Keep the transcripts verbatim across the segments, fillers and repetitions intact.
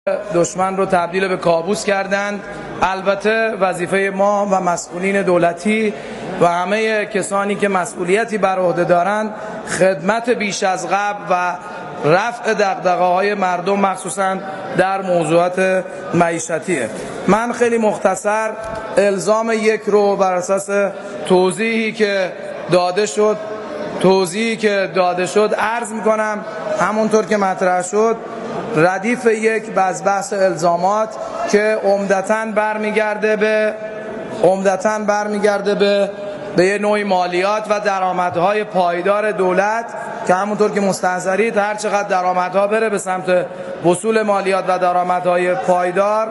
دشمن رو تبدیل به کابوس کردند. البته وظیفه ما و مسئولین دولتی و همه کسانی که مسئولیتی بر عهده دارند خدمت بیش از قبل و رفع دغدغه‌های مردم مخصوصا در موضوعات معیشتیه. من خیلی مختصر الزام یک رو بر اساس توضیحی که داده شد توضیحی که داده شد عرض میکنم. همونطور که مطرح شد ردیف یک از بحث الزامات که عمدتاً برمیگرده به عمدتاً برمیگرده به به یه نوع مالیات و درآمدهای پایدار دولت که همونطور که مستحضرید هر چقدر درآمدها بره به سمت وصول مالیات و درآمدهای پایدار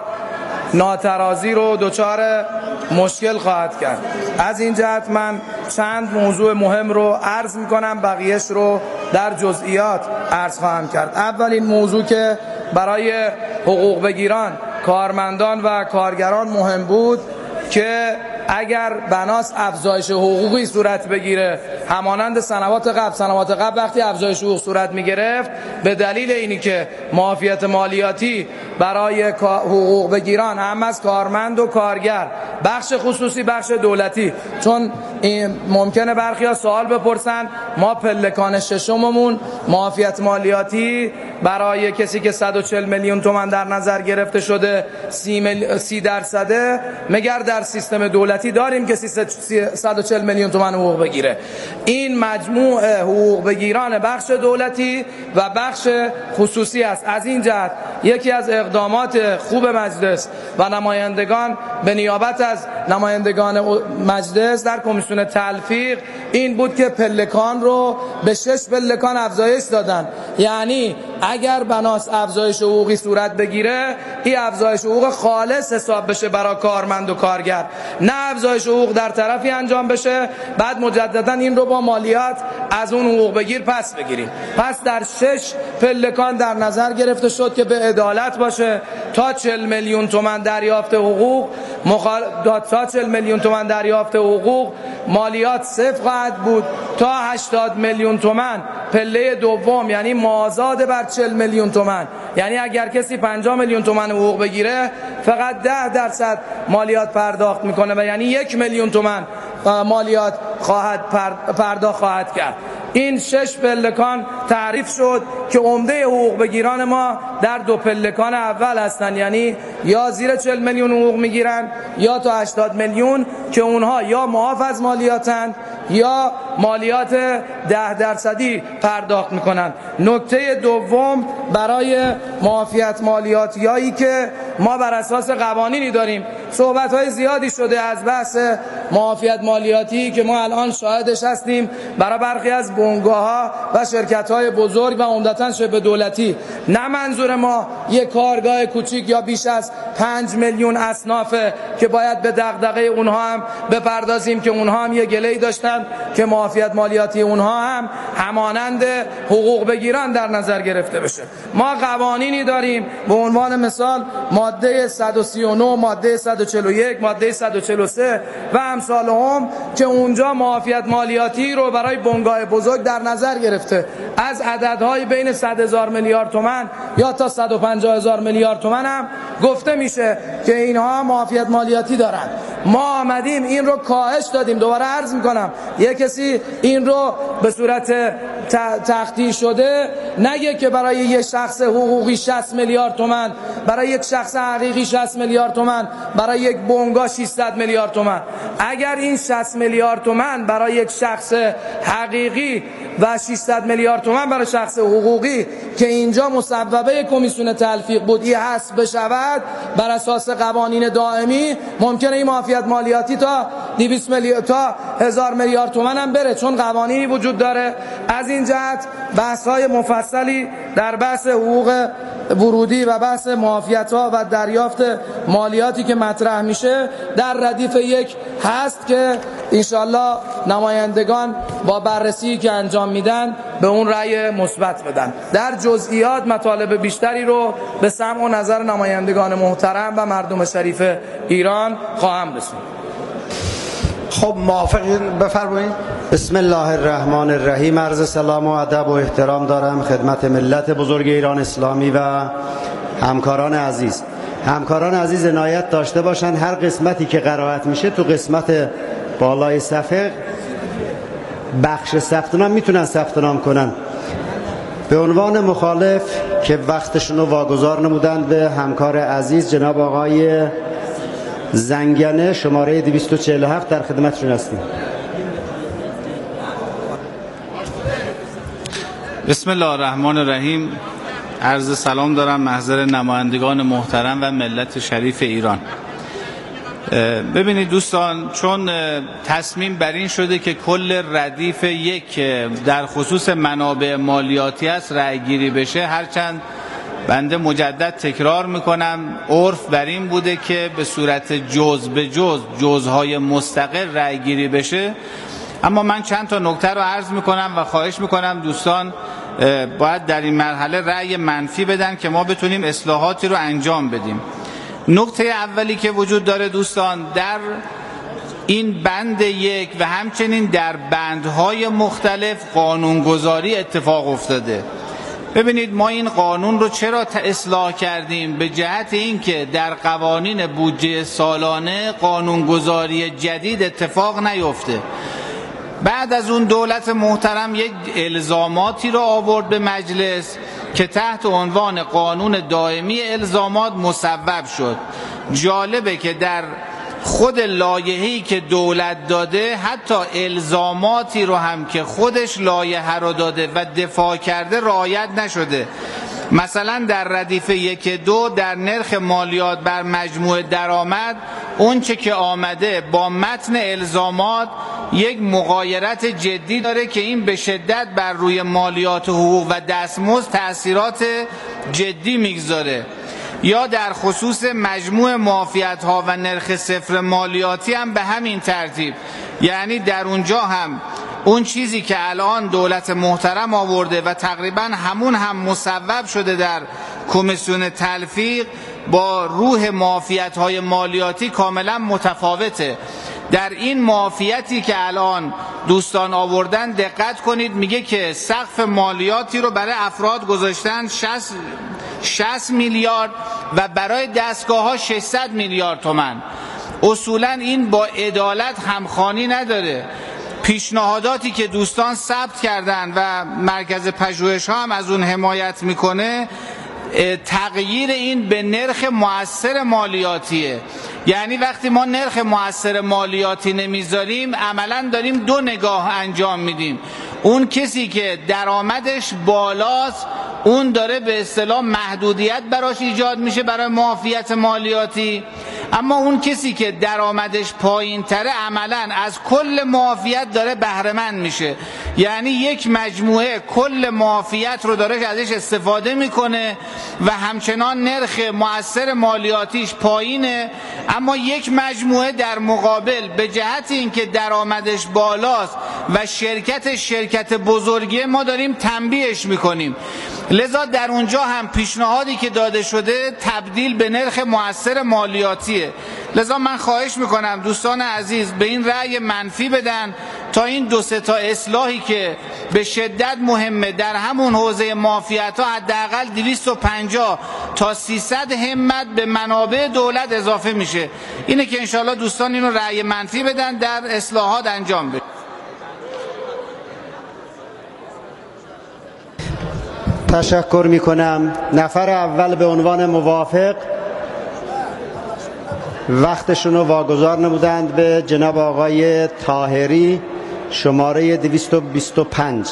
ناترازی رو دچار مشکل خواهد کرد. از این جهت من چند موضوع مهم رو عرض میکنم، بقیهش رو در جزئیات عرض خواهم کرد. اولین موضوع که برای حقوق بگیران، کارمندان و کارگران مهم بود که اگر بناس افزایش حقوقی صورت بگیره همانند سنوات قبل سنوات قبل وقتی افزایش حقوق صورت میگرفت به دلیل اینی که معافیت مالیاتی برای حقوق بگیران هم از کارمند و کارگر، بخش خصوصی بخش دولتی، چون این ممکنه برخیا سوال بپرسن ما پلکان ششممون معافیت مالیاتی برای کسی که صد و چهل میلیون تومان در نظر گرفته شده سی, مل... سی درصده، مگر در سیستم دولتی داریم که صد و چهل میلیون تومان حقوق بگیره؟ این مجموع حقوق بگیران بخش دولتی و بخش خصوصی است. از این جهت یکی از اقدامات خوب مجلس و نمایندگان به نیابت از نمایندگان مجلس در کمیسیون تلفیق این بود که پلکان رو به شش پلکان افزایش دادن. یعنی اگر بناس افزایش حقوقی صورت بگیره این افزایش حقوق خالص حساب بشه برای کارمند و کارگر، نه افزایش حقوق در طرفی انجام بشه بعد مجددا این رو با مالیات از اون حقوق بگیر پس بگیریم. پس در شش پلکان در نظر گرفته شد که به عدالت باشه. تا چهل میلیون تومان دریافت حقوق مخال... تا چهل میلیون تومان دریافت حقوق مالیات صفر خواهد بود. تا هشتاد میلیون تومان پله دوم یعنی مازاد بر چهل میلیون تومان، یعنی اگر کسی پنجاه میلیون تومان حقوق بگیره فقط ده درصد مالیات پرداخت میکنه و یعنی یک میلیون تومان مالیات خواهد پرداخت خواهد کرد. این شش پلکان تعریف شد که عمده حقوق بگیران ما در دو پلکان اول هستند، یعنی یا زیر چهل میلیون حقوق میگیرن یا تا هشتاد میلیون که اونها یا معاف از مالیاتند یا مالیات ده درصدی پرداخت میکنن. نکته دوم برای معافیت مالیاتیایی که ما بر اساس قوانینی داریم، صحبت های زیادی شده از بحث معافیت مالیاتی که ما الان شاهدش هستیم برای برخی از بنگاه ها و شرکت های بزرگ و عمدتاً شبه دولتی. نه منظور ما یک کارگاه کوچیک یا بیش از پنج میلیون اصنافه که باید به دغدغه اونها هم بپردازیم که اونها هم یه گله‌ای داشتن که معافیت مالیاتی اونها هم همانند حقوق بگیران در نظر گرفته بشه. ما قوانینی داریم، به عنوان مثال ماده صد و سی و نه، ماده صد و چهل و یک، ماده صد و چهل و سه و امثال هم که اونجا معافیت مالیاتی رو برای بنگاه بزرگ در نظر گرفته. از عددهای بین صد هزار میلیارد تومان یا تا صد و پنجاه هزار میلیارد تومان هم گفته میشه که اینها معافیت مالیاتی دارن. ما آمدیم این رو کاهش دادیم. دوباره عرض میکنم یک کسی این رو به صورت تختی شده نگه که برای یک شخص حقوقی شصت میلیارد تومان، برای یک شخص حقیقی شصت میلیارد تومان، برای یک بنگاه ششصد میلیارد تومان. اگر این شصت میلیارد تومان برای یک شخص حقیقی و ششصد میلیارد تومان برای شخص حقوقی که اینجا مصوبه کمیسیون تلفیق بود این حسب بشود بر اساس قوانین دائمی، ممکنه این معافیت مالیاتی تا دویست میلیارد تا هزار میلیارد تومان هم بره، چون قوانینی وجود داره. از این جهت بحث های مفصلی در بحث حقوق ورودی و بحث معافیت ها و دریافت مالیاتی که مطرح میشه در ردیف یک هست که انشالله نمایندگان با بررسی که انجام میدن به اون رأی مثبت بدن. در جزئیات مطالب بیشتری رو به سمع و نظر نمایندگان محترم و مردم شریف ایران خواهم رسوند. خب موافقین بفرمایید. بسم الله الرحمن الرحیم. عرض سلام و ادب و احترام دارم خدمت ملت بزرگ ایران اسلامی و همکاران عزیز همکاران عزیز عنایت داشته باشند هر قسمتی که قرائت میشه تو قسمت بالای صفحه بخش ثبت نام میتونن ثبت نام کنن. به عنوان مخالف که وقتشون رو واگذار نمودند به همکار عزیز جناب آقای زنگنه شماره دویست و چهل و هفت در خدمتشون هستیم. بسم الله الرحمن الرحیم. عرض سلام دارم محضر نمایندگان محترم و ملت شریف ایران. ببینید دوستان، چون تصمیم بر این شده که کل ردیف یک در خصوص منابع مالیاتی است رأی گیری بشه، هرچند بنده مجدد تکرار میکنم عرف بر این بوده که به صورت جز به جز جزهای مستقل رأی گیری بشه، اما من چند تا نکته رو عرض میکنم و خواهش میکنم دوستان باید در این مرحله رأی منفی بدن که ما بتونیم اصلاحاتی رو انجام بدیم. نکته اولی که وجود داره دوستان، در این بند یک و همچنین در بندهای مختلف قانونگذاری اتفاق افتاده. ببینید ما این قانون رو چرا اصلاح کردیم؟ به جهت اینکه در قوانین بودجه سالانه قانونگذاری جدید اتفاق نیفته. بعد از اون دولت محترم یک الزاماتی رو آورد به مجلس که تحت عنوان قانون دائمی الزامات مصوب شد. جالبه که در خود لایحه‌ای که دولت داده حتی الزاماتی رو هم که خودش لایحه رو داده و دفاع کرده رعایت نشده. مثلا در ردیف یک دو در نرخ مالیات بر مجموع درآمد اون چه که آمده با متن الزامات یک مغایرت جدی داره که این به شدت بر روی مالیات حقوق و دستمزد تأثیرات جدی میگذاره. یا در خصوص مجموع معافیت ها و نرخ صفر مالیاتی هم به همین ترتیب، یعنی در اونجا هم اون چیزی که الان دولت محترم آورده و تقریبا همون هم مصوب شده در کمیسیون تلفیق با روح معافیت های مالیاتی کاملا متفاوته. در این معافیتی که الان دوستان آوردن دقت کنید، میگه که سقف مالیاتی رو برای افراد گذاشتن شصت میلیارد و برای دستگاه ها ششصد میلیارد تومان. اصولا این با عدالت همخوانی نداره. پیشنهاداتی که دوستان ثبت کردن و مرکز پژوهش ها هم از اون حمایت میکنه تغییر این به نرخ مؤثر مالیاتیه. یعنی وقتی ما نرخ مؤثر مالیاتی نمیذاریم عملا داریم دو نگاه انجام میدیم. اون کسی که درآمدش بالاست اون داره به اصطلاح محدودیت براش ایجاد میشه برای معافیت مالیاتی، اما اون کسی که درآمدش پایین تره عملا از کل معافیت داره بهره مند میشه. یعنی یک مجموعه کل معافیت رو داره ازش استفاده میکنه و همچنان نرخ مؤثر مالیاتیش پایینه، اما یک مجموعه در مقابل به جهت اینکه درآمدش بالاست و شرکت شرکت بزرگیه ما داریم تنبیهش میکنیم. لذا در اونجا هم پیشنهادی که داده شده تبدیل به نرخ مؤثر مالیاتیه. لذا من خواهش میکنم دوستان عزیز به این رأی منفی بدن تا این دو سه تا اصلاحی که به شدت مهمه در همون حوزه معافیت ها حداقل دویست و پنجاه تا سیصد همت به منابع دولت اضافه میشه. اینه که انشاءالله دوستان اینو رأی منفی بدن در اصلاحات انجام بشه. تشکر می کنم. نفر اول به عنوان موافق وقتشون رو واگذار نمودند به جناب آقای طاهری شماره دویست و بیست و پنج.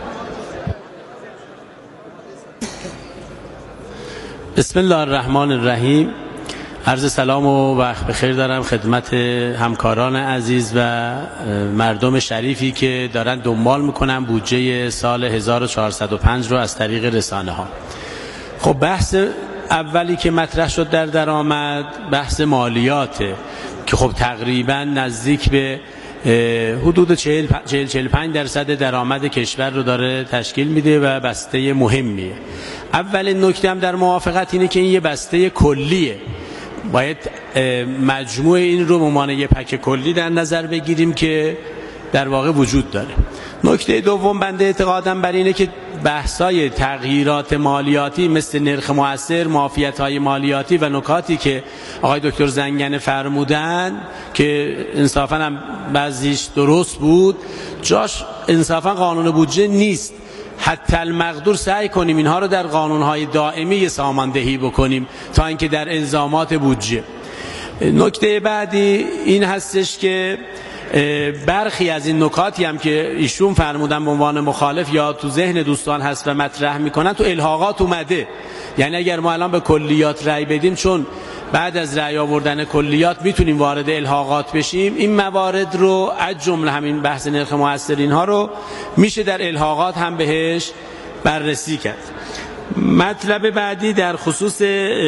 بسم الله الرحمن الرحیم. عرض سلام و وقت بخیر دارم خدمت همکاران عزیز و مردم شریفی که دارن دنبال میکنن بودجه سال هزار و چهارصد و پنج رو از طریق رسانه ها. خب بحث اولی که مطرح شد در درآمد بحث مالیاته که خب تقریبا نزدیک به حدود چهل چهل و پنج درصد درآمد کشور رو داره تشکیل میده و بسته مهمیه. اولین نکته هم در موافقت اینه که این یه بسته کلیه، باید مجموع این رو ممانه یه پک کلی در نظر بگیریم که در واقع وجود داره. نکته دوم بنده اعتقادم بر اینه که بحثای تغییرات مالیاتی مثل نرخ مؤثر، معافیت‌های مالیاتی و نکاتی که آقای دکتر زنگنه فرمودن که انصافاً هم بعضیش درست بود، جاش انصافاً قانون بودجه نیست. حتی المقدور سعی کنیم اینها رو در قانون‌های دائمی ساماندهی بکنیم تا اینکه در الزامات بودجه. نکته بعدی این هستش که برخی از این نکاتی هم که ایشون فرمودن به عنوان مخالف یا تو ذهن دوستان هست و مطرح میکنن تو الحاقات اومده. یعنی اگر ما الان به کلیات رأی بدیم، چون بعد از رأی آوردن کلیات میتونیم وارد الحاقات بشیم، این موارد رو از جمله همین بحث نرخ مؤثر اینها رو میشه در الحاقات هم بهش بررسی کرد. مطلب بعدی در خصوص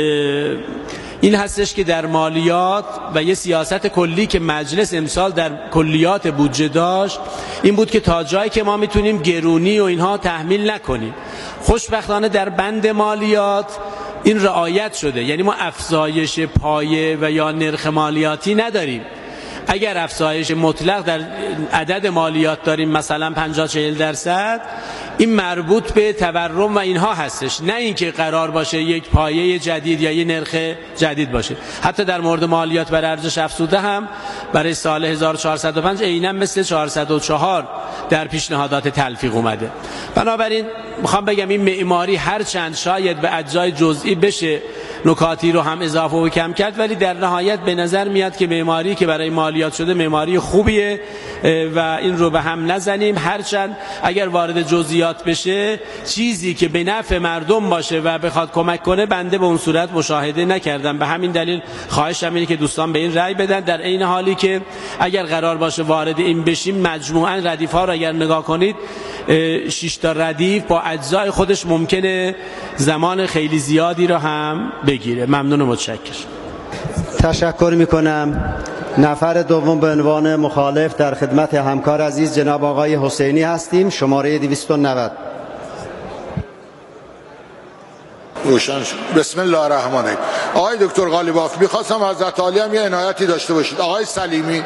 این هستش که در مالیات و یه سیاست کلی که مجلس امسال در کلیات بودجه داشت این بود که تا جایی که ما میتونیم گرونی و اینها تحمیل نکنیم. خوشبختانه در بند مالیات این رعایت شده، یعنی ما افزایش پایه و یا نرخ مالیاتی نداریم. اگر افزایش مطلق در عدد مالیات داریم مثلا پنجاه چهل درصد، این مربوط به تورم و اینها هستش، نه اینکه قرار باشه یک پایه جدید یا یک نرخ جدید باشه. حتی در مورد مالیات بر ارزش افزوده هم برای سال هزار و چهارصد و پنج عیناً مثل چهارصد و چهار در پیشنهادات تلفیق اومده. بنابراین میخوام بگم این معماری هر چند شاید به اجزای جزئی بشه نکاتی رو هم اضافه و کم کرد، ولی در نهایت به نظر میاد که معماری که برای مالیات شده معماری خوبیه و این رو به هم نزنیم. هرچند اگر وارد جزئیات بشه چیزی که به نفع مردم باشه و بخواد کمک کنه بنده به اون صورت مشاهده نکردم. به همین دلیل خواهشم اینه که دوستان به این رأی بدن، در عین حالی که اگر قرار باشه وارد این بشیم مجموعاً ردیف ها رو اگر نگاه کنید شش تا ردیف با اجزای خودش ممکنه زمان خیلی زیادی رو هم بگیره. ممنون و متشکرم. تشکر میکنم. نفر دوم به عنوان مخالف در خدمت همکار عزیز جناب آقای حسینی هستیم، شماره دویست و نود. روشن شد. بسم الله الرحمن الرحیم. آقای دکتر قالیباف، میخواستم حضرت عالی هم یه عنایتی داشته باشید. آقای سلیمی،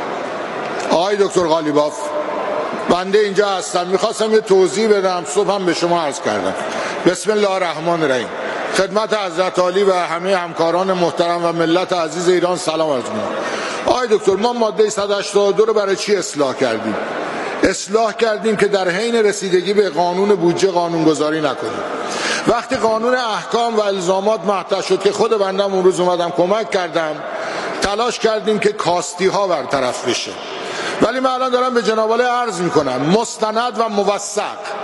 آقای دکتر قالیباف، بنده اینجا هستم، میخواستم یه توضیح بدم، صبح هم به شما عرض کردم. بسم الله الرحمن الرحیم. خدمت حضرت عالی و همه همکاران محترم و ملت عزیز ایران سلام عرض می‌کنم. آقای دکتر، ما ماده صد و هشتاد و دو رو برای چی اصلاح کردیم؟ اصلاح کردیم که در حین رسیدگی به قانون بودجه قانونگذاری نکنیم. وقتی قانون احکام و الزامات مطرح شد که خود بندم اون روز اومدم کمک کردم، تلاش کردیم که کاستی ها برطرف بشه. ولی من الان دارم به جناب عالی عرض میکنم مستند و موثق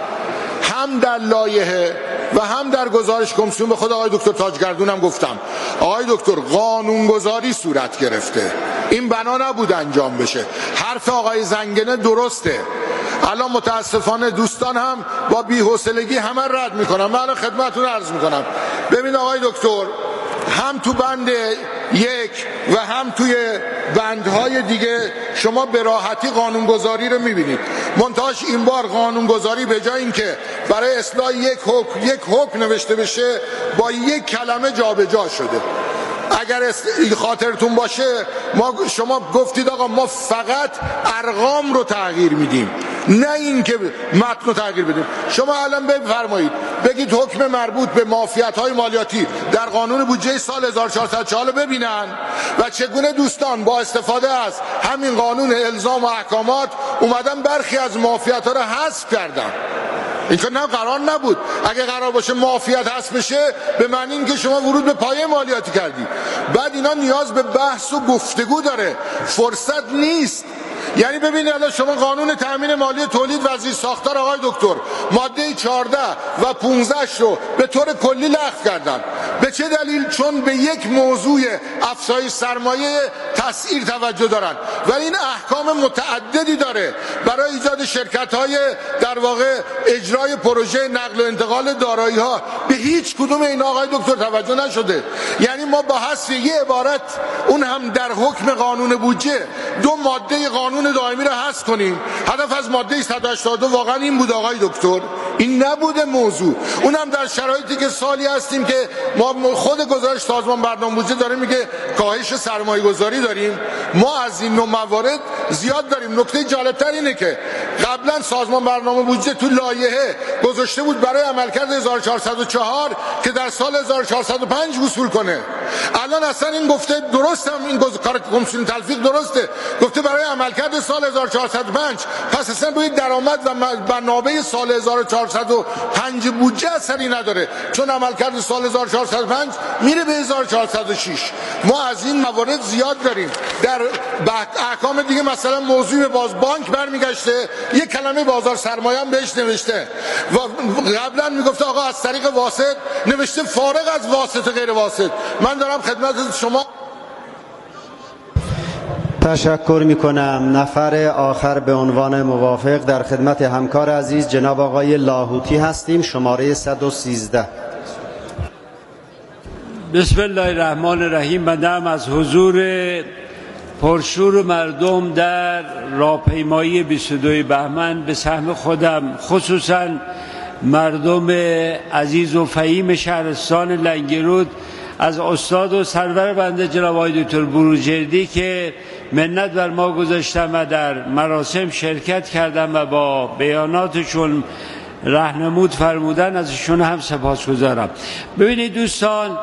هم در لایحه و هم در گزارش کمیسیون به خود آقای دکتر تاجگردونم گفتم آقای دکتر قانونگذاری صورت گرفته، این بنا نبود انجام بشه. حرف آقای زنگنه درسته. الان متاسفانه دوستان هم با بی‌حوصلگی همه رد میکنن. من الان خدمتتون عرض میکنم، ببین آقای دکتر، هم تو بند یک و هم توی بندهای دیگه شما به راحتی قانونگذاری رو میبینید. منتهاش این بار قانونگذاری به جای اینکه برای اصلاح یک حکم یک حکم نوشته بشه با یک کلمه جابجا شده. اگر خاطرتون باشه ما شما گفتید آقا ما فقط ارقام رو تغییر میدیم، نه این که متن رو تغییر بدیم. شما الان بفرمایید بگید حکم مربوط به معافیت‌های مالیاتی در قانون بودجه سال هزار و چهارصد و چهار ببینن و چگونه دوستان با استفاده از همین قانون الزام و احکامات اومدن برخی از معافیت‌ها رو حذف کردن. این که نه قرار نبود. اگه قرار باشه معافیت حذف بشه به معنی این که شما ورود به پایه مالیاتی کردی. بعد اینا نیاز به بحث و گفتگو داره، فرصت نیست. یعنی ببینید الان شما قانون تامین مالی تولید و زیر ساختار آقای دکتر ماده چهارده و پانزده رو به طور کلی لغو کردن. به چه دلیل؟ چون به یک موضوع افزایش سرمایه تسعیر توجه دارن، ولی این احکام متعددی داره برای ایجاد شرکت‌های در واقع اجرای پروژه نقل و انتقال دارایی‌ها. به هیچ کدوم این آقای دکتر توجه نشده. یعنی ما با حذف یه عبارت، اون هم در حکم قانون بودجه، دو ماده قانون دائمی رو حذف کنیم. هدف از ماده صد و هشتاد و دو واقعا این بود آقای دکتر. این نبوده موضوع. اونم در شرایطی که سالی هستیم که ما خود گزارش سازمان برنامه بودجه داره میگه کاهش سرمایه گذاری داریم. ما از این نوع موارد زیاد داریم. نکته جالبتر اینه که قبلا سازمان برنامه بودجه تو لایحه گذاشته بود برای عملکرد هزار و چهارصد و چهار که در سال هزار و چهارصد و پنج وصول کنه. الان اصلا این گفته درست هم این کار کمیسیون تلفیق درسته، گفته برای عملکرد سال هزار و چهارصد و پنج. پس اصلا روی درآمد و منابع سال هزار و چهارصد و پنج بودجه اثری نداره، چون عملکرد سال هزار و چهارصد و پنج میره به هزار و چهارصد و شش. ما از این موارد زیاد داریم. در احکام دیگه مثلا موضوع باز بانک برمیگشته، یک کلمه بازار سرمایه هم بهش نوشته و قبلا میگفته آقا از طریق واسط، نوشته فارغ از واسط و غیر واسط. من دارم خدمت شما تشکر می کنم. نفر آخر به عنوان موافق در خدمت همکار عزیز جناب آقای لاهوتی هستیم، شماره صد و سیزده. بسم الله الرحمن الرحیم. من هم از حضور پرشور مردم در راهپیمایی بیست و دو بهمن به سهم خودم، خصوصا مردم عزیز و فهیم شهرستان لنگرود، از استاد و سرور بنده جناب آقای دکتر بروجردی که منت بر ما گذاشتم و در مراسم شرکت کردم و با بیاناتشون راهنمود فرمودن، ازشون هم سپاسگزارم. ببینید دوستان،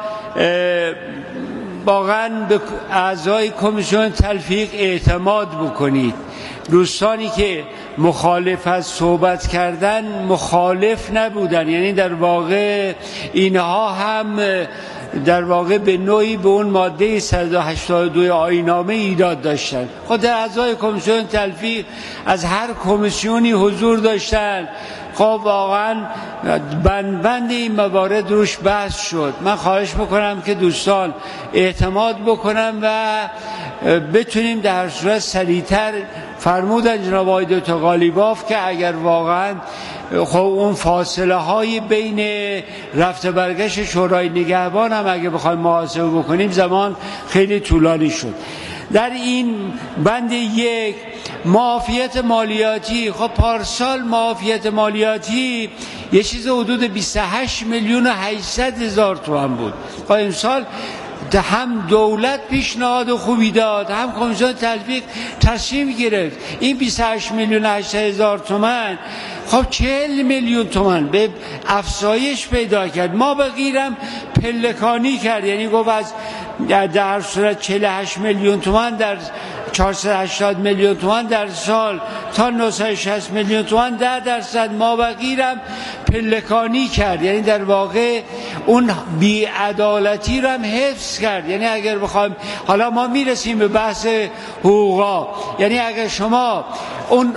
واقعا به اعضای کمیسیون تلفیق اعتماد بکنید. دوستانی که مخالف از صحبت کردن مخالف نبودن، یعنی در واقع اینها هم در واقع به نوعی به اون ماده صد و هشتاد و دو آیین‌نامه ایراد داشتن. خود اعضای کمیسیون تلفیق از هر کمیسیونی حضور داشتن. خب واقعا بند بند این موارد روش بحث شد. من خواهش میکنم که دوستان اعتماد بکنم و بتونیم در صورت سریعتر، فرمودن جناب آقای دکتر قالیباف که اگر واقعا خب اون فاصله های بین رفت برگشت شورای نگهبان هم اگه بخوایم محاسبه بکنیم زمان خیلی طولانی شد. در این بند یک معافیت مالیاتی، خب پارسال معافیت مالیاتی یه چیز حدود بیست و هشت میلیون و هشتصد هزار تومان بود. خب امسال هم دولت پیشنهاد خوبی داد، هم کمیسیون تلفیق تصمیم گرفت این بیست و هشت میلیون و هشتصد هزار تومان خب چهل میلیون تومان به افزایش پیدا کرد. ما بگیرم پلکانی کرد، یعنی گفت از در صورت چهل و هشت میلیون تومان در چهارصد و هشتاد میلیون تومان در سال تا نهصد و شصت میلیون تومان ده درصد ما بگیرم پلکانی کرد، یعنی در واقع اون بی‌عدالتی رو هم حفظ کرد. یعنی اگر بخوایم، حالا ما میرسیم به بحث حقوقا، یعنی اگر شما اون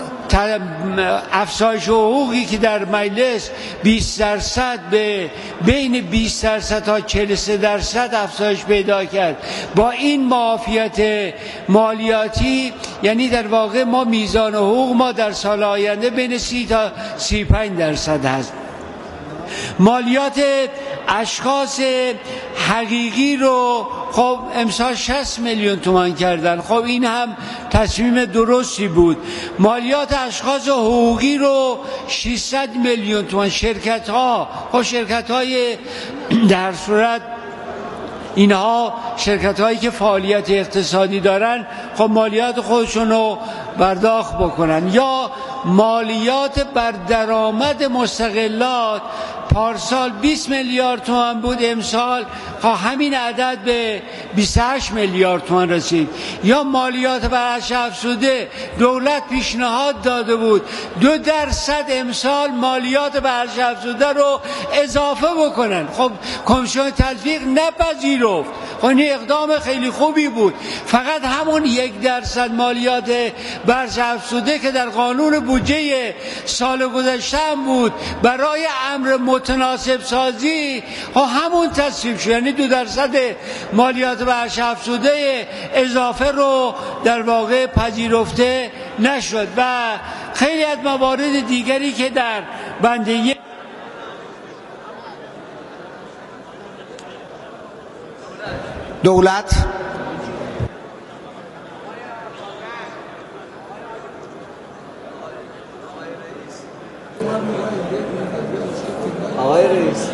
افزایش حقوقی که در مجلس بیست درصد به بین بیست درصد تا چهل و سه درصد افزایش پیدا کرد با این معافیت مالیاتی، یعنی در واقع ما میزان حقوق ما در سال آینده بین سی تا سی و پنج درصد هست. مالیات اشخاص حقیقی رو خب امسال شصت میلیون تومان کردن. خب این هم تصمیم درستی بود. مالیات اشخاص حقوقی رو ششصد میلیون تومان. شرکت ها خب شرکت های در صورت اینها شرکت هایی که فعالیت اقتصادی دارن خب مالیات خودشون رو پرداخت بکنن. یا مالیات بر درآمد مستقلات پارسال بیست میلیارد تومان بود، امسال همین عدد به بیست و هشت میلیارد تومان رسید. یا مالیات بر ارزش افزوده دولت پیشنهاد داده بود دو درصد امسال مالیات بر ارزش افزوده رو اضافه بکنن. خب کمیسیون تلفیق نپذیرفت. خب این اقدام خیلی خوبی بود. فقط همون یک درصد مالیات بر ارزش افزوده که در قانون بودجه سال گذشته هم بود برای امر متناسب سازی و همون تصویب شد، یعنی دو درصد مالیات بر ارزش افزوده اضافه رو در واقع پذیرفته نشد و خیلی از موارد دیگری که در بند دولت آقای رئیس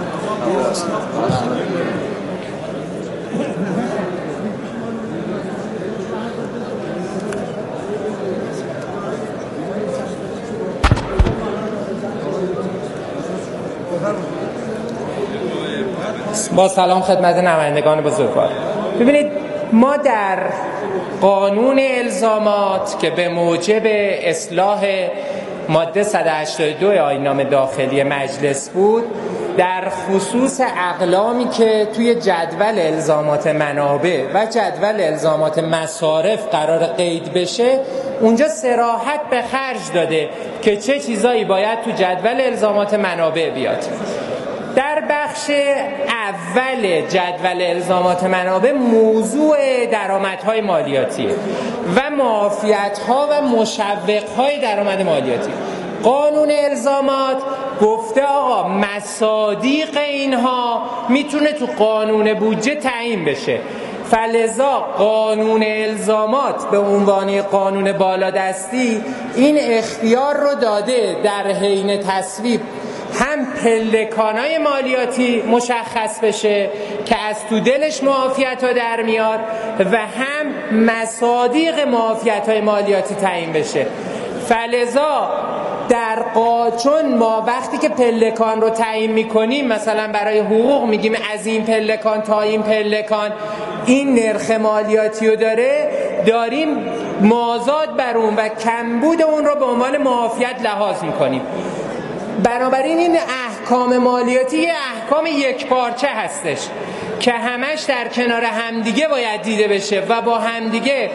با سلام خدمت نمایندگان بزرگوار. ببینید ما در قانون الزامات که به موجب اصلاح ماده صد و هشتاد و دو آیین داخلی مجلس بود، در خصوص اقلامی که توی جدول الزامات منابع و جدول الزامات مصارف قرار قید بشه، اونجا صراحت به خرج داده که چه چیزایی باید تو جدول الزامات منابع بیاد. در بخش اول جدول الزامات منابع موضوع درآمدهای مالیاتی و معافیت‌ها و مشوق‌های درآمد مالیاتی. قانون الزامات گفته آقا مصادیق اینها میتونه تو قانون بودجه تعیین بشه، فلذا قانون الزامات به عنوان قانون بالادستی این اختیار رو داده در حین تصویب هم پلکانای مالیاتی مشخص بشه که از تو دلش معافیت ها در میاد و هم مصادیق معافیت های مالیاتی تعیین بشه. فلذا در قا... چون ما وقتی که پلکان رو تعیین میکنیم، مثلا برای حقوق میگیم از این پلکان تا این پلکان این نرخ مالیاتی رو داره، داریم مازاد بر اون و کمبود اون رو به عنوان معافیت لحاظ میکنیم. بنابراین این احکام مالیاتی یه احکام یک پارچه هستش که همش در کنار همدیگه باید دیده بشه و با همدیگه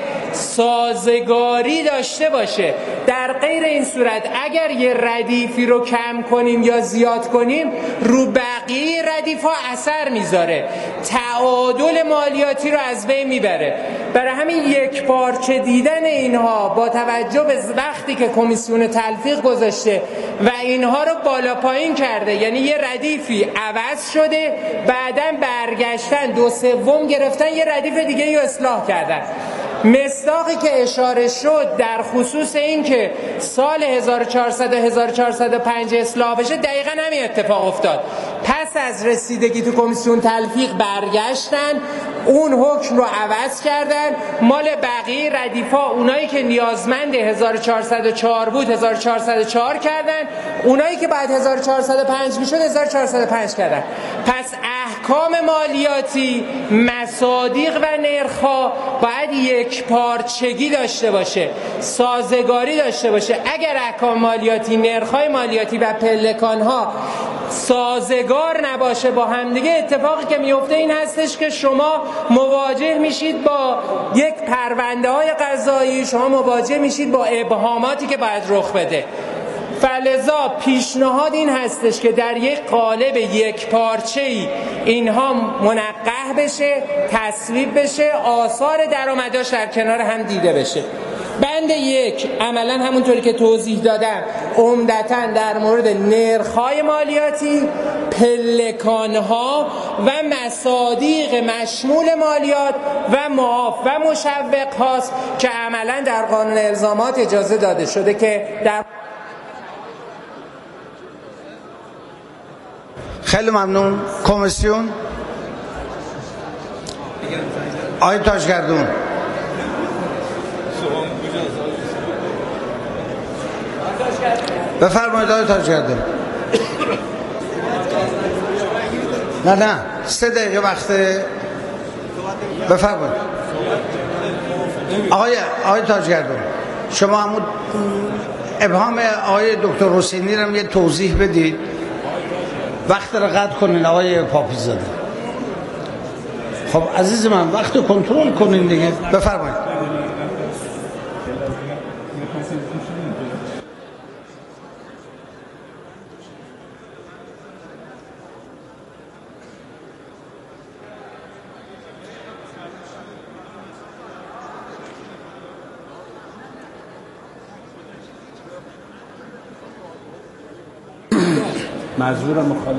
سازگاری داشته باشه. در غیر این صورت اگر یه ردیفی رو کم کنیم یا زیاد کنیم، رو بقیه ردیف ها اثر میذاره، تعادل مالیاتی رو از بین میبره. برای همین یک پارچه دیدن اینها با توجه به وقتی که کمیسیون تلفیق گذاشته و اینها رو بالا پایین کرده، یعنی یه ردیفی عوض شده، بعداً برگشتن دو سوم گرفتن یه ردیف دیگه رو اصلاح کردن. مصداقی که اشاره شد در خصوص این که سال هزار و چهارصد و هزار و چهارصد و پنج اصلاح بشه، دقیقاً همین اتفاق افتاد. پس از رسیدگی تو کمیسیون تلفیق برگشتن، اون حکم رو عوض کردن، مال بقیه ردیفا اونایی که نیازمند هزار و چهارصد و چهار بود هزار و چهارصد و چهار کردن، اونایی که بعد هزار و چهارصد و پنج میشد هزار و چهارصد و پنج کردن. پس احکام مالیاتی، مصادیق و نرخ‌ها باید یک پارچگی داشته باشه، سازگاری داشته باشه. اگر احکام مالیاتی، نرخ‌های مالیاتی و پلکان‌ها سازگار نباشه با همدیگه، اتفاقی که میفته این هستش که شما مواجه میشید با یک پرونده های قضایی، شما مواجه میشید با ابهاماتی که باید رخ بده. فلذا پیشنهاد این هستش که در یک قالب یک پارچه‌ای اینها منقح بشه، تصویب بشه، آثار درآمداش در کنار هم دیده بشه. بند یک عملا همونطوری که توضیح دادم عمدتاً در مورد نرخ‌های مالیاتی، پلکان‌ها و مصادیق مشمول مالیات و معاف و مشوق هاست که عملا در قانون الزامات اجازه داده شده که در خیلی ممنون. کمیسیون آقای تاجگردون. بفرمایید آقای تاجگردون. نه نه سه دقیقه وقت. بفرمایید آقای آقای تاجگردون، شما همون ابهام آقای دکتر حسینی رو یه توضیح بدید. وقت رو قطع کنین آقای پاپیزاده. خب عزیز من وقت رو کنترل کنین دیگه. بفرمایید. مجبورم مخالف.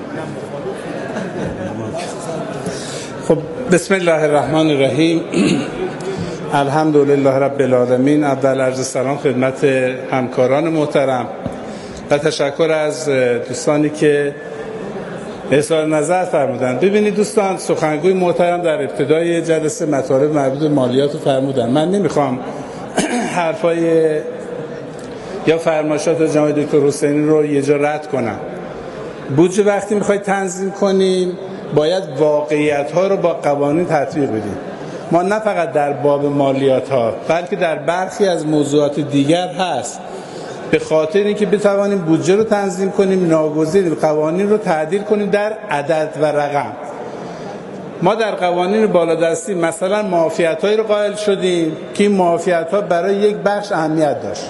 خب بسم الله الرحمن الرحیم. الحمدلله رب العالمین. اول عرض سلام خدمت همکاران محترم و تشکر از دوستانی که اظهار نظر فرمودن. ببینید دوستان، سخنگوی محترم در ابتدای جلسه مطالب مربوط به مالیات رو فرمودن. من نمیخوام حرفای یا فرمایشات جناب دکتر حسینی رو یه جا رد کنم. بودجه وقتی میخواید تنظیم کنیم باید واقعیت ها رو با قوانین تطبیق بدیم. ما نه فقط در باب مالیات ها بلکه در برخی از موضوعات دیگر هست. به خاطر اینکه بتوانیم بودجه رو تنظیم کنیم ناگزیر قوانین رو تعدیل کنیم در عدد و رقم. ما در قوانین بالادستی مثلا معافیت‌هایی رو قائل شدیم که این معافیت‌ها برای یک بخش اهمیت داشت.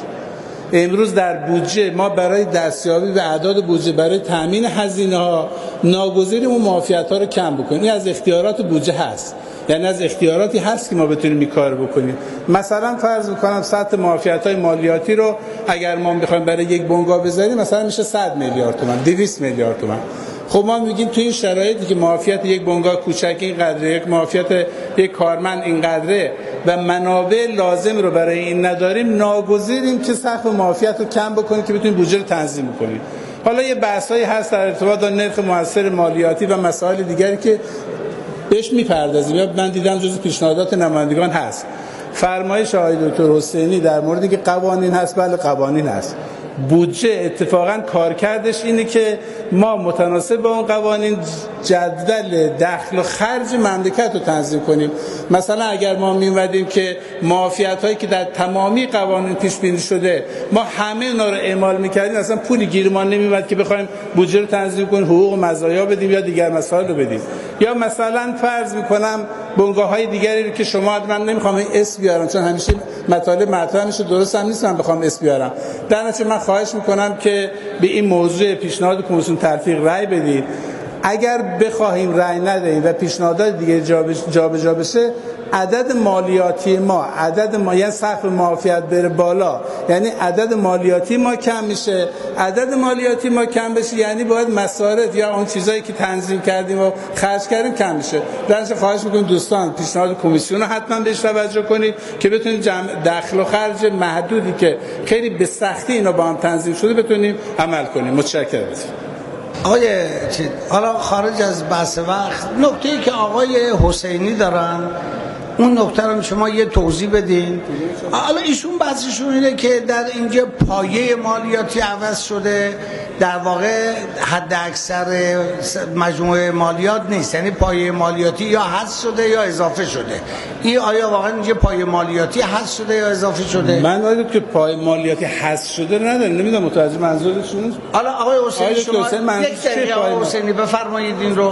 امروز در بودجه ما برای دستیابی به اعداد بودجه برای تامین هزینه‌ها ناگزیریم اون معافیت‌ها رو کم بکنیم. این از اختیارات بودجه هست، یعنی از اختیاراتی هست که ما بتونیم این کار بکنیم. مثلا فرض می‌کنم سطح معافیت‌های مالیاتی رو اگر ما بخوایم برای یک بنگاه بذاریم مثلا میشه صد میلیارد تومان، دویست میلیارد تومان. خب ما میگیم توی این شرایطی که معافیت یک بنگاه کوچک اینقدره، یک معافیت یک کارمند اینقدره و منابع لازم رو برای این نداریم، ناگزیریم که سقف معافیت رو کم بکنیم که بتونیم بودجه رو تنظیم کنیم. حالا یه بحثایی هست در ارتباط با نرخ مؤثر مالیاتی و مسائل دیگری که بهش میپردازیم. من دیدم جزو پیشنهادات نمایندگان هست. فرمایش آقای دکتر حسینی در موردی که قوانین هست، بله قوانین هست. بودجه اتفاقا کارکردش اینه که ما متناسب با اون قوانین جدول دخل و خرج مملکت رو تنظیم کنیم. مثلا اگر ما می‌اومدیم که معافیت هایی که در تمامی قوانین پیش بینی شده ما همه اونا رو اعمال می‌کردیم، اصلا پولی گیرمان نمی‌اومد که بخوایم بودجه رو تنظیم کنیم، حقوق و مزایا بدیم یا دیگر مسائل رو بدیم. یا مثلا فرض می‌کنم بنگاه‌های دیگری رو که شما، من نمی‌خوام اسم بیارم چون همیشه مطالب مطرح میشه، درست هم نیست من بخوام اسم بیارم. در نتیجه من خواهش میکنم که به این موضوع پیشنهاد کمیسیون تلفیق رأی بدید. اگر بخواهیم رأی ندهیم و پیشنهادات دیگه جابجا بشه، عدد مالیاتی ما، عدد ما یعنی سقف معافیت بره بالا، یعنی عدد مالیاتی ما کم میشه. عدد مالیاتی ما کم بشه یعنی باید مصارف یا اون چیزایی که تنظیم کردیم و خرج کردیم کم میشه. در نتیجه خواهش میکنم دوستان پیشنهاد کمیسیون رو حتما بهش توجه کنید که بتونید دخل و خرج محدودی که خیلی به سختی اینا با هم تنظیم شده بتونیم عمل کنیم. متشکرم. آقای حالا خارج از بحث وقت، نکته‌ای که آقای حسینی دارن اون نکته رو شما یه توضیح بدین. حالا ایشون بحثشون اینه که در اینجا پایه مالیاتی عوض شده، در واقع حد اکثر مجموعه مالیات نیست، یعنی پایه مالیاتی یا حذف شده یا اضافه شده. این آیا واقعا اینجا پایه مالیاتی حذف شده یا اضافه شده؟ من آیا که پایه مالیاتی حذف شده ندارم، نمیدونم متوجه منظورشون. حالا آقای حسینی شما یک دقیقه آقای حسینی بفرمایید این رو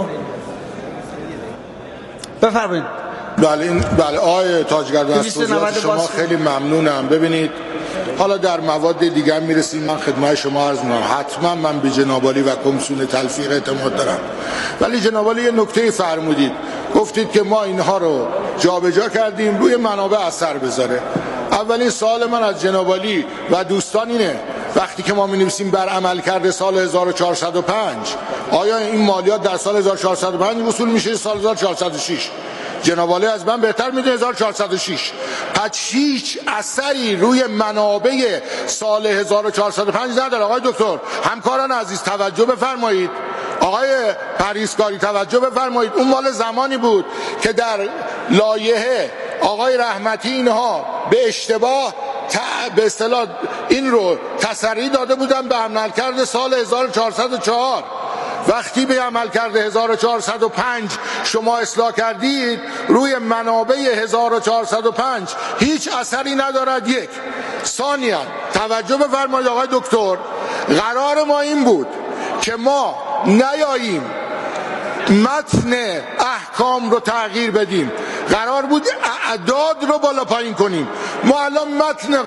بفرمایید. بله این بله آقای تاجگرد از توضیحات شما خیلی ممنونم. ببینید حالا در مواد دیگر میرسیم، من خدمت شما عرض می‌کنم حتما من به جناب عالی و کمیسیون تلفیق اعتماد دارم، ولی جناب عالی یه نکته فرمودید، گفتید که ما اینها رو جابجا کردیم روی منابع اثر بذاره. اولین سوال من از جناب عالی و دوستان اینه وقتی که ما می‌نویسیم بر عمل کرده سال هزار و چهارصد و پنج، آیا این مالیات در سال هزار و چهارصد و پنج وصول میشه سال هزار و چهارصد و شش؟ جناب عالی از من بهتر میدونه هزار و چهارصد و شش. پس هیچ اثری روی منابع سال هزار و چهارصد و پنج نداره. آقای دکتر، همکاران عزیز توجه بفرمایید، آقای پریسکاری توجه بفرمایید، اون مال زمانی بود که در لایحه آقای رحمتی اینها به اشتباه به اصطلاح این رو تسری داده بودن به عملکرد سال هزار و چهارصد و چهار. وقتی به عمل کرده هزار و چهارصد و پنج شما اصلاح کردید، روی منابع هزار و چهارصد و پنج هیچ اثری ندارد. یک. ثانیاً توجه بفرمایید آقای دکتر، قرار ما این بود که ما نیاییم متن احکام رو تغییر بدیم، قرار بود اعداد رو بالا پایین کنیم. ما الان متن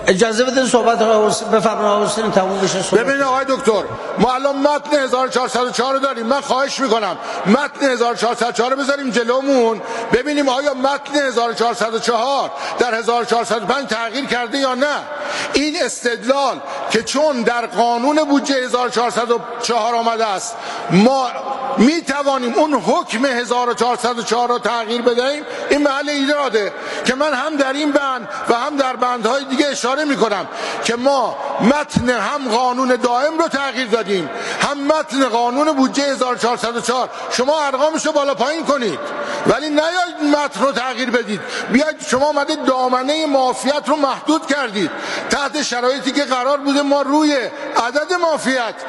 اجازه بدین صحبت بفرمایید آقای حسینی تموم بشه. ببینید آقای دکتر، ما الان متن هزار و چهارصد و چهار رو داریم. من خواهش میکنم متن هزار و چهارصد و چهار رو بذاریم جلومون ببینیم آیا متن هزار و چهارصد و چهار در هزار و چهارصد و پنج تغییر کرده یا نه. این استدلال که چون در قانون بودجه هزار و چهارصد و چهار آمده است ما می توانیم اون حکم هزار و چهارصد و چهار رو تغییر بدهیم، این محل ایراده که من هم در این بند و هم در بندهای دیگه اشاره می کنم که ما متن هم قانون دائم رو تغییر دادیم هم متن قانون بودجه هزار و چهارصد و چهار. شما ارقامش رو بالا پایین کنید ولی نیاید متن رو تغییر بدید. بیاید شما آمده دامنه معافیت رو محدود کردید تحت شرایطی که قرار بوده ما روی عدد معافیت